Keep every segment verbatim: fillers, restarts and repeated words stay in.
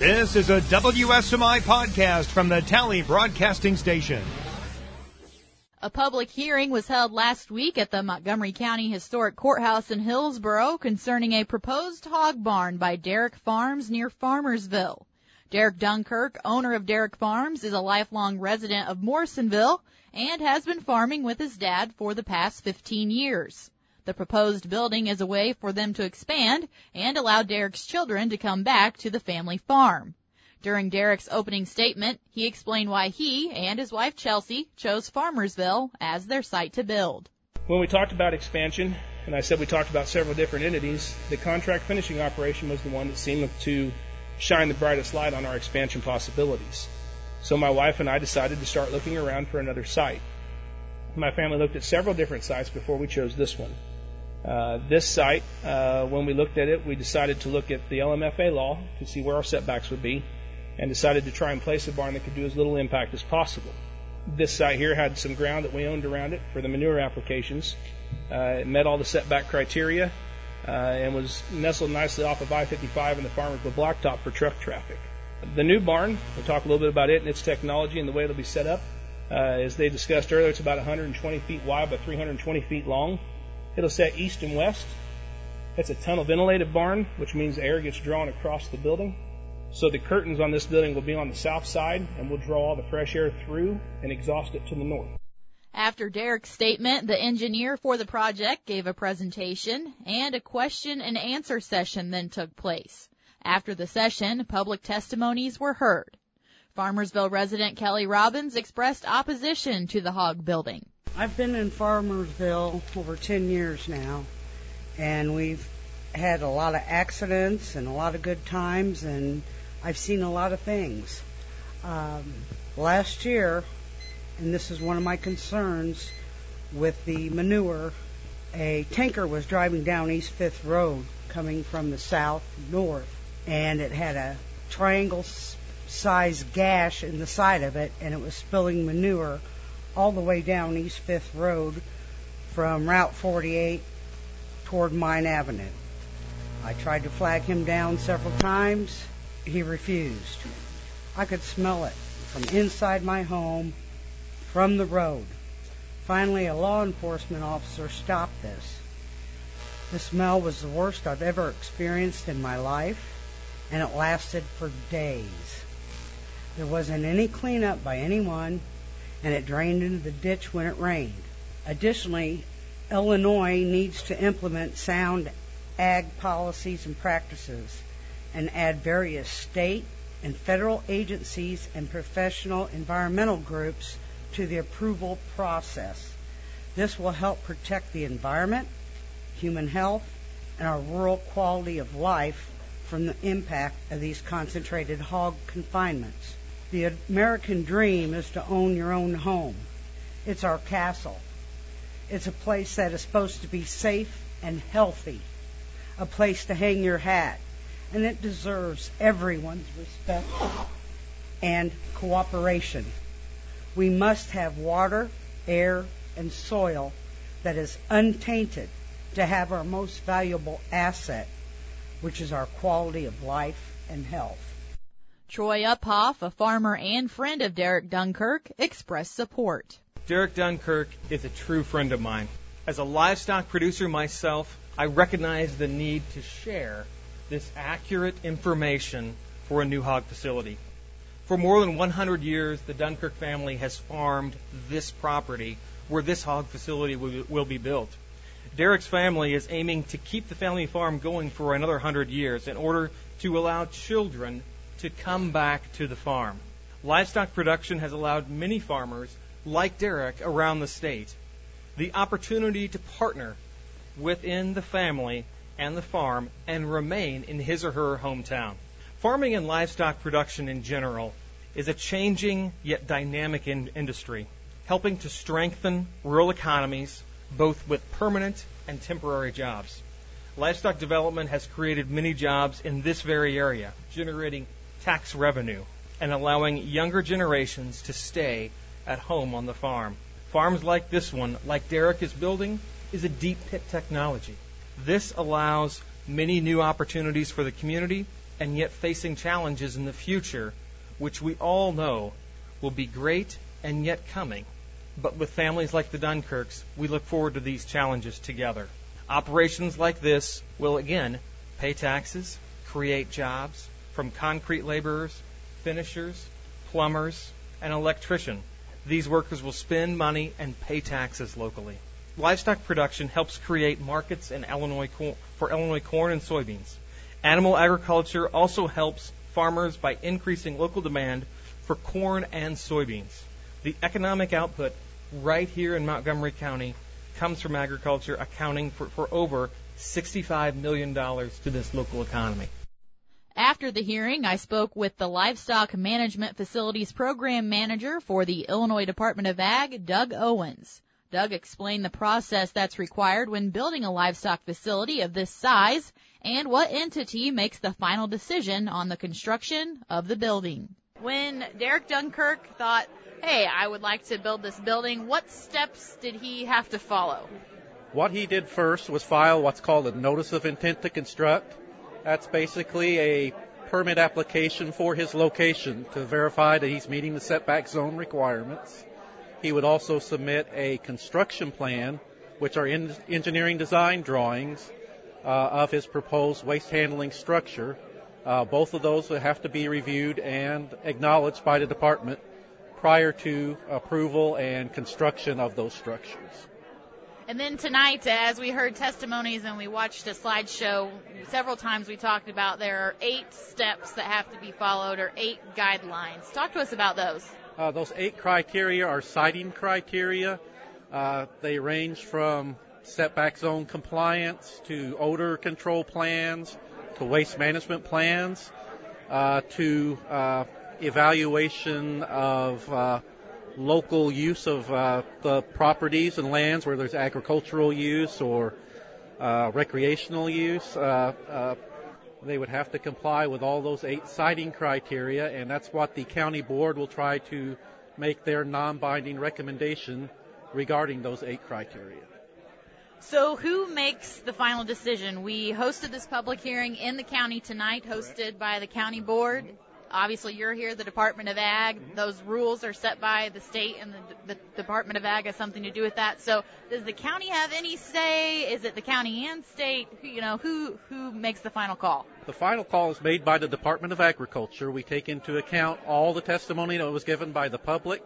This is a W S M I podcast from the Tally Broadcasting Station. A public hearing was held last week at the Montgomery County Historic Courthouse in Hillsboro concerning a proposed hog barn by Derrick Farms near Farmersville. Derek Dunkirk, owner of Derrick Farms, is a lifelong resident of Morrisonville and has been farming with his dad for the past fifteen years. The proposed building is a way for them to expand and allow Derrick's children to come back to the family farm. During Derrick's opening statement, he explained why he and his wife Chelsea chose Farmersville as their site to build. When we talked about expansion, and I said we talked about several different entities, the contract finishing operation was the one that seemed to shine the brightest light on our expansion possibilities. So my wife and I decided to start looking around for another site. My family looked at several different sites before we chose this one. Uh, this site, uh, when we looked at it, we decided to look at the L M F A law to see where our setbacks would be, and decided to try and place a barn that could do as little impact as possible. This site here had some ground that we owned around it for the manure applications. Uh, it met all the setback criteria uh, and was nestled nicely off of I fifty-five and the Farmersville Blacktop for truck traffic. The new barn, we'll talk a little bit about it and its technology and the way it'll be set up. Uh, as they discussed earlier, it's about one hundred twenty feet wide by three hundred twenty feet long. It'll set east and west. It's a tunnel ventilated barn, which means air gets drawn across the building. So the curtains on this building will be on the south side, and we'll draw all the fresh air through and exhaust it to the north. After Derrick's statement, the engineer for the project gave a presentation, and a question and answer session then took place. After the session, public testimonies were heard. Farmersville resident Kelly Robbins expressed opposition to the hog building. I've been in Farmersville over ten years now, and we've had a lot of accidents and a lot of good times, and I've seen a lot of things. Um, last year, and this is one of my concerns with the manure, a tanker was driving down East Fifth Road coming from the south north, and it had a triangle-sized gash in the side of it, and it was spilling manure all the way down East Fifth Road from Route forty-eight toward Mine Avenue. I tried to flag him down several times. He refused. I could smell it from inside my home, from the road. Finally, a law enforcement officer stopped this. The smell was the worst I've ever experienced in my life, and it lasted for days. There wasn't any cleanup by anyone, and it drained into the ditch when it rained. Additionally, Illinois needs to implement sound ag policies and practices and add various state and federal agencies and professional environmental groups to the approval process. This will help protect the environment, human health, and our rural quality of life from the impact of these concentrated hog confinements. The American dream is to own your own home. It's our castle. It's a place that is supposed to be safe and healthy, a place to hang your hat, and it deserves everyone's respect and cooperation. We must have water, air, and soil that is untainted to have our most valuable asset, which is our quality of life and health. Troy Uphoff, a farmer and friend of Derrick Dunkirk, expressed support. Derrick Dunkirk is a true friend of mine. As a livestock producer myself, I recognize the need to share this accurate information for a new hog facility. For more than one hundred years, the Dunkirk family has farmed this property where this hog facility will, will be built. Derrick's family is aiming to keep the family farm going for another one hundred years in order to allow children to come back to the farm. Livestock production has allowed many farmers like Derrick around the state the opportunity to partner within the family and the farm and remain in his or her hometown. Farming and livestock production in general is a changing yet dynamic in- industry, helping to strengthen rural economies both with permanent and temporary jobs. Livestock development has created many jobs in this very area, generating tax revenue and allowing younger generations to stay at home on the farm. Farms like this one, like Derrick is building, is a deep pit technology. This allows many new opportunities for the community and yet facing challenges in the future, which we all know will be great and yet coming. But with families like the Dunkirks, we look forward to these challenges together. Operations like this will, again, pay taxes, create jobs, from concrete laborers, finishers, plumbers, and electrician. These workers will spend money and pay taxes locally. Livestock production helps create markets in Illinois cor- for Illinois corn and soybeans. Animal agriculture also helps farmers by increasing local demand for corn and soybeans. The economic output right here in Montgomery County comes from agriculture, accounting for, for over sixty-five million dollars to this local economy. After the hearing, I spoke with the Livestock Management Facilities Program Manager for the Illinois Department of Ag, Doug Owens. Doug explained the process that's required when building a livestock facility of this size and what entity makes the final decision on the construction of the building. When Derek Dunkirk thought, hey, I would like to build this building, what steps did he have to follow? What he did first was file what's called a Notice of Intent to Construct. That's basically a permit application for his location to verify that he's meeting the setback zone requirements. He would also submit a construction plan, which are in engineering design drawings uh, of his proposed waste handling structure. Uh, both of those would have to be reviewed and acknowledged by the department prior to approval and construction of those structures. And then tonight, as we heard testimonies and we watched a slideshow, several times we talked about there are eight steps that have to be followed, or eight guidelines. Talk to us about those. Uh, those eight criteria are siting criteria. Uh, they range from setback zone compliance to odor control plans to waste management plans uh, to uh, evaluation of uh, local use of uh, the properties and lands where there's agricultural use or uh, recreational use. Uh, uh, they would have to comply with all those eight siting criteria, and that's what the county board will try to make their non-binding recommendation regarding those eight criteria. So who makes the final decision? We hosted this public hearing in the county tonight, hosted by the county board. Obviously, you're here, the Department of Ag. Mm-hmm. Those rules are set by the state, and the, the Department of Ag has something to do with that. So does the county have any say? Is it the county and state? You know, who who makes the final call? The final call is made by the Department of Agriculture. We take into account all the testimony that was given by the public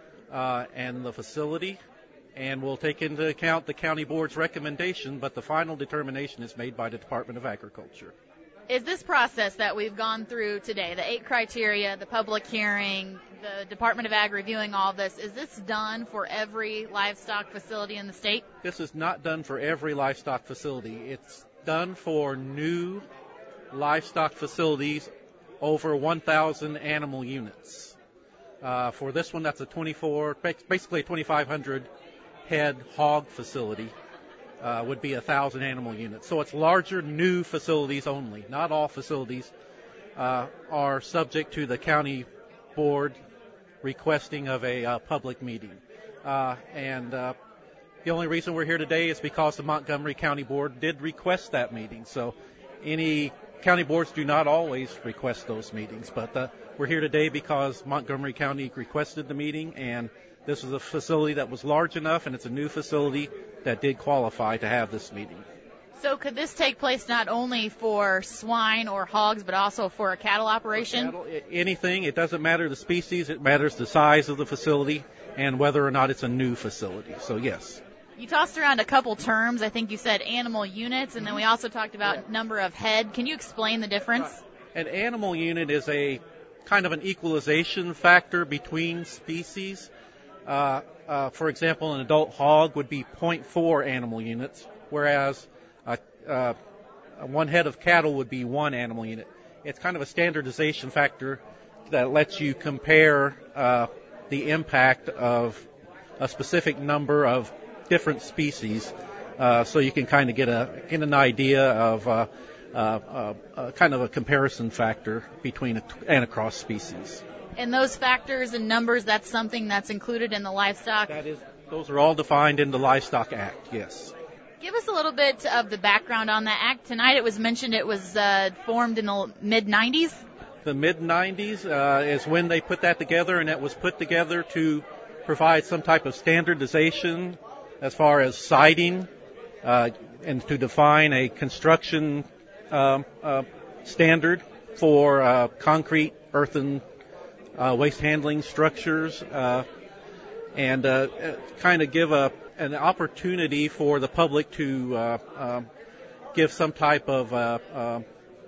uh, and the facility, and we'll take into account the county board's recommendation, but the final determination is made by the Department of Agriculture. Is this process that we've gone through today, the eight criteria, the public hearing, the Department of Ag reviewing all this, is this done for every livestock facility in the state? This is not done for every livestock facility. It's done for new livestock facilities over one thousand animal units. Uh, for this one, that's a twenty-four, basically a twenty-five hundred head hog facility. Uh, would be one thousand animal units. So it's larger, new facilities only. Not all facilities uh, are subject to the county board requesting of a uh, public meeting. Uh, and uh, the only reason we're here today is because the Montgomery County Board did request that meeting. So any county boards do not always request those meetings. But uh, we're here today because Montgomery County requested the meeting, and this is a facility that was large enough, and it's a new facility that did qualify to have this meeting. So could this take place not only for swine or hogs, but also for a cattle operation? Cattle, anything. It doesn't matter the species. It matters the size of the facility and whether or not it's a new facility. So, yes. You tossed around a couple terms. I think you said animal units, and then we also talked about number of head. Can you explain the difference? An animal unit is a kind of an equalization factor between species. Uh, uh, for example, an adult hog would be zero point four animal units, whereas uh, uh, one head of cattle would be one animal unit. It's kind of a standardization factor that lets you compare uh, the impact of a specific number of different species, uh, so you can kind of get a get an idea of uh, uh, uh, uh, kind of a comparison factor between a, and across species. And those factors and numbers, that's something that's included in the livestock? That is, those are all defined in the Livestock Act, yes. give us a little bit of the background on that act. Tonight it was mentioned it was uh, formed in the mid nineties. The mid nineties uh, is when they put that together, and it was put together to provide some type of standardization as far as siding uh, and to define a construction uh, uh, standard for uh, concrete, earthen, uh, waste handling structures, uh, and uh, kind of give a an opportunity for the public to uh, uh, give some type of uh, uh,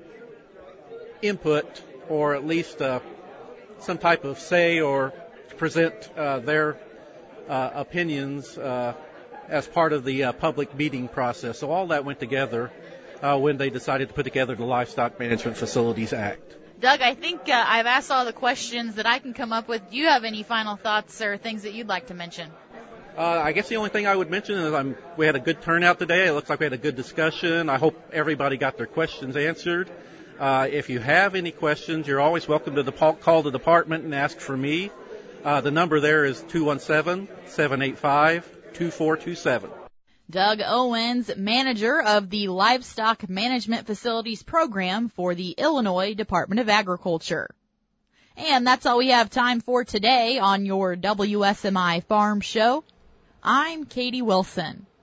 input, or at least uh, some type of say, or present uh, their uh, opinions uh, as part of the uh, public meeting process. So all that went together uh, when they decided to put together the Livestock Management Facilities Act. Doug, I think uh, I've asked all the questions that I can come up with. Do you have any final thoughts or things that you'd like to mention? Uh, I guess the only thing I would mention is I'm, we had a good turnout today. It looks like we had a good discussion. I hope everybody got their questions answered. Uh, if you have any questions, you're always welcome to the, call the department and ask for me. Uh, the number there is two one seven, seven eight five, two four two seven. Doug Owens, manager of the Livestock Management Facilities Program for the Illinois Department of Agriculture. And that's all we have time for today on your W S M I Farm Show. I'm Katie Wilson.